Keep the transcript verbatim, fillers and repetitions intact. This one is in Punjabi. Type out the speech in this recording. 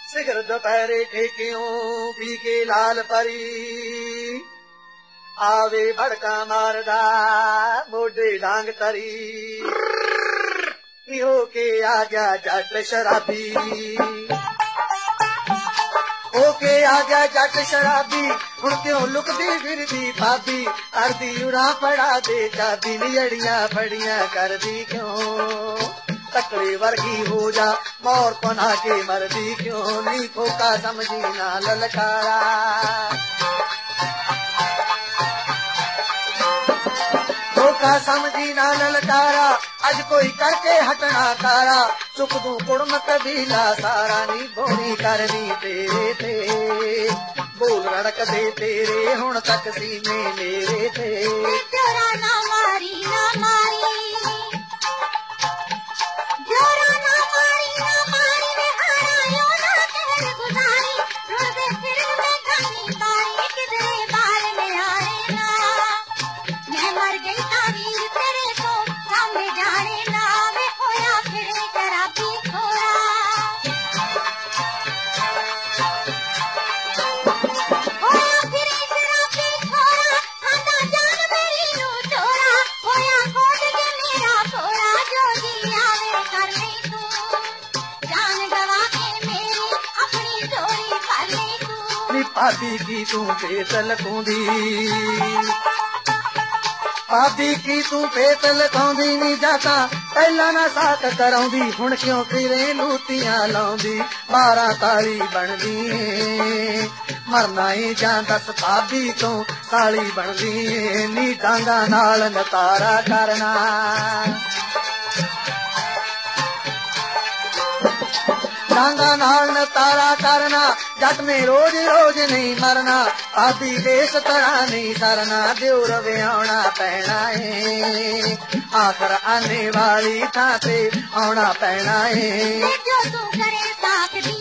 ਸਿਖਰ ਦੁਪਹਿਰੇ ਠੇਕਿਓਂ ਪੀ ਕੇ ਲਾਲ ਪਰੀ ਆਵੇ ਭੜਕਾ ਮਾਰਦਾ ਮੋਢੇ ਡਾਂਗ ਤਰੀ ਹੋ ਕੇ ਆ ਗਿਆ ਜੱਟ ਸ਼ਰਾਬੀ ਹੋ ਕੇ ਆ ਗਿਆ ਜੱਟ ਸ਼ਰਾਬੀ ਹੁਣ ਕਿਉਂ ਲੁਕਦੀ ਫਿਰਦੀ ਭਾਬੀ ਅਰਦੀ ਉੜਾ ਫੜਾ ਦੇ ਚਾਬੀ ਨਿੜੀਆਂ ਫੜੀਆਂ ਕਰਦੀ ਕਿਉਂ ਤਕੜੇ ਵਰਗੀ ਹੋ ਜਾ ਮੌਰ ਪਨਾ ਕੇ ਮਰਦੀ ਕਿਉਂ ਨੀ ਖੋਕਾ ਸਮਝੀ ਨਾ ਲਲਕਾਰਾ ਖੋਕਾ ਸਮਝੀ ਨਾ ਲਲਕਾਰਾ ਅੱਜ ਕੋਈ ਕਰਕੇ ਹਟਣਾ ਕਾਰਾ ਚੁੱਕ ਦੂੰ ਕੁੜਮ ਕਬੀਲਾ ਸਾਰਾ ਨੀ ਬੋਣੀ ਕਰਨੀ ਤੇਰੇ ਤੇ ਬੋਲ ਰੜਕਦੇ ਤੇਰੇ ਹੁਣ ਤੱਕ ਸੀਨੇ ਮੇਰੇ ਤੇ ਜੋਰਾ ਨਾ ਮਾਰੀ ਨਾ ਮਾਰੀ ਜੋਰਾ ਨਾ ਮਾਰੀ ਨਾ ਮਾਰੀ ਵੇ ਹਾਰਾਇਓ ਨਾ ਕਹਿਰ ਗੁਜ਼ਾਰੀ ਰੁੜਦੇ ਫਿਰਦੇ ਖਾਨੀ ਬਾਰੀ ਕਿਧਰੇ ਬਾਲ ਮੇ ਆਏ ਨਾ ਮੈਂ ਮਰ ਗਈ ਤਾਰੀਰ ਤੇਰੇ ਤੋਂ ਸਾਹਮਣੇ ਜਾਣੇ ਨਾ ਵੇ ਹੋਇਆ ਫਿਰੇ ਸ਼ਰਾਬੀ ਥੋੜਾ ਹੋਇਆ ਫਿਰੇ ਸ਼ਰਾਬੀ ਥੋੜਾ ਖਾਂਦਾ ਜਾਨ ਮੇਰੀ ਨੂੰ ਚੋਰਾ ਹੋਇਆ ਖੋਜ ਕੇ ਮੇਰਾ ਥੋੜਾ ਜੋ ਜੀ ਆਵੇ ਕਰ ਲਈ ਤੂੰ ਜਾਨ ਗਵਾ ਕੇ ਮੇਰੀ ਆਪਣੀ ਚੋਰੀ ਕਰ ਲਈ ਤੂੰ ਨੀ ਭਾਬੀ ਕੀ ਤੂੰ ਪੇਤ ਲਕਾਉਂਦੀ ਭਾਬੀ ਕੀ ਤੂੰ ਪੇਤ ਲਕਾਉਂਦੀ ਨੀ ਜਾਤਾ ਪਹਿਲਾਂ ਨਾ ਸਾਥ ਕਰਾਉਂਦੀ ਹੁਣ ਕਿਉਂ ਫਿਰੇ ਲੂਤੀਆਂ ਲਾਉਂਦੀ ਬਾਰਾਂ ਤਾਲੀ ਬਣਦੀ ਏ ਮਰਨਾ ਏ ਜਾਂ ਦਸ ਭਾਬੀ ਤੋਂ ਸਾਲੀ ਬਣਦੀ ਏ ਨੀ ਡਾਂਗਾ ਨਾਲ ਨਤਾਰਾ ਕਰਨਾ ਡਾਂਗਾ ਨਾਲ ਨਤਾਰਾ ਕਰਨਾ ਜੱਟ ਨੇ ਰੋਜ਼ ਰੋਜ਼ ਨਹੀਂ ਮਰਨਾ ਆਦੀ ਦੇਸ ਤਰ੍ਹਾਂ ਨਹੀਂ ਸਰਨਾ ਦਿਉਰ ਵਿਆਉਣਾ ਪੈਣਾ ਏ ਆਖਰ ਆਨੇ ਵਾਲੀ ਥਾਂ ਤੇ ਆਉਣਾ ਪੈਣਾ ਏ ਜੋ ਤੂੰ ਕਰੇ ਸਾਥ ਦੀ